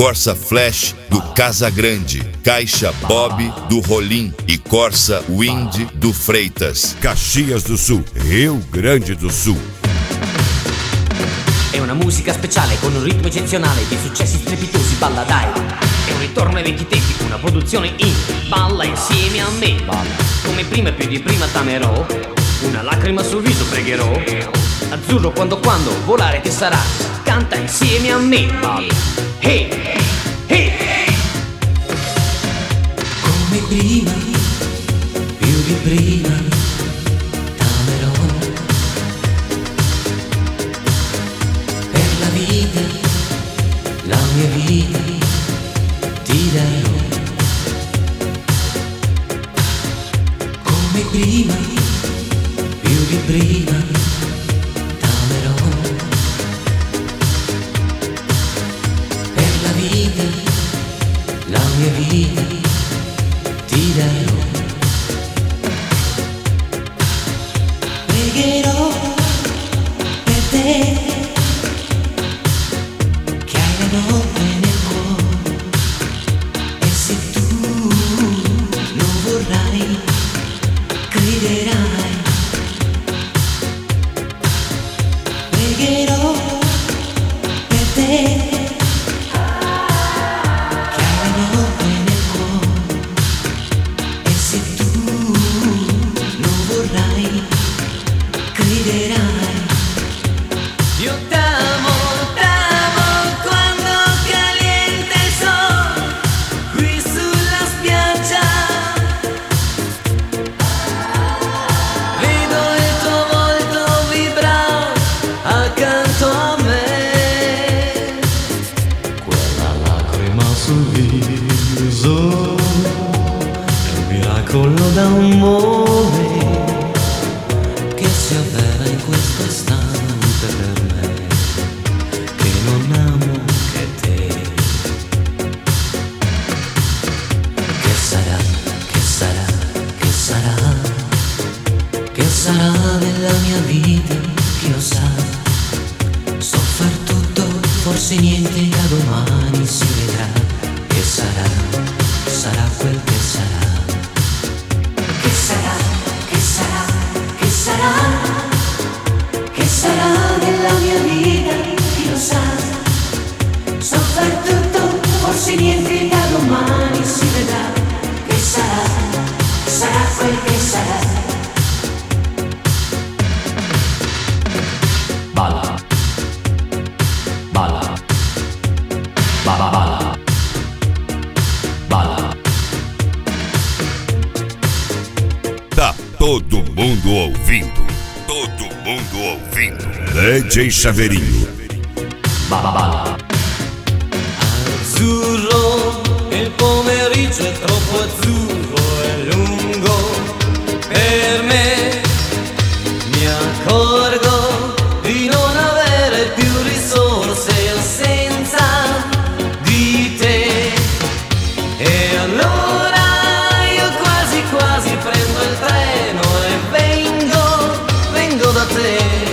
Corsa Flash do Casagrande, Caixa Bob do Rolim e Corsa Wind do Freitas. Caxias do Sul, Rio Grande do Sul. È una musica speciale con un ritmo eccezionale di successi strepitosi, balla dai. È un ritorno ai vecchi tempi, una produzione in balla insieme a me. Balla. Come prima e più di prima t'amerò, una lacrima sul viso pregherò. Azzurro quando volare che sarà, canta insieme a me. Balla. Hey, hey, hey. Come prima, più di prima t'amerò. Per la vita, la mia vita ti darò. Come prima, più di prima t'amerò. Per la vita, la mia vita ti darò. Pregherò per te, che hai le note nel cuore, e se tu lo vorrai, griderai. Pregherò per te, che hai le note nel cuore, e se tu lo vorrai, griderai. Io t'amo quando caliente il sole qui sulla spiaggia. Vedo il tuo volto vibrare accanto a me. Quella lacrima sul viso è un miracolo d'amore che si avvera in questo istante per me, che non amo che te. Che sarà, che sarà, che sarà, che sarà nella mia vita, chi lo sa. So far tutto, forse niente, da domani si vedrà. Che sarà, sarà quel che sarà. Che sarà, che sarà, che sarà, che sarà nella mia vita, chi lo sa. So far tutto, forse niente, da domani si vedrà. Che sarà, sarà quel che sarà. Balla, balla, balla, balla, balla. Tá todo mundo ouvindo. Todo mundo ouvindo. DJ Chaveirinho. Balla, balla. Azzurro, il pomeriggio è troppo azzurro e lungo per me. Mi accorgo di non avere più risorse senza di te. E allora io quasi quasi prendo il treno e vengo da te.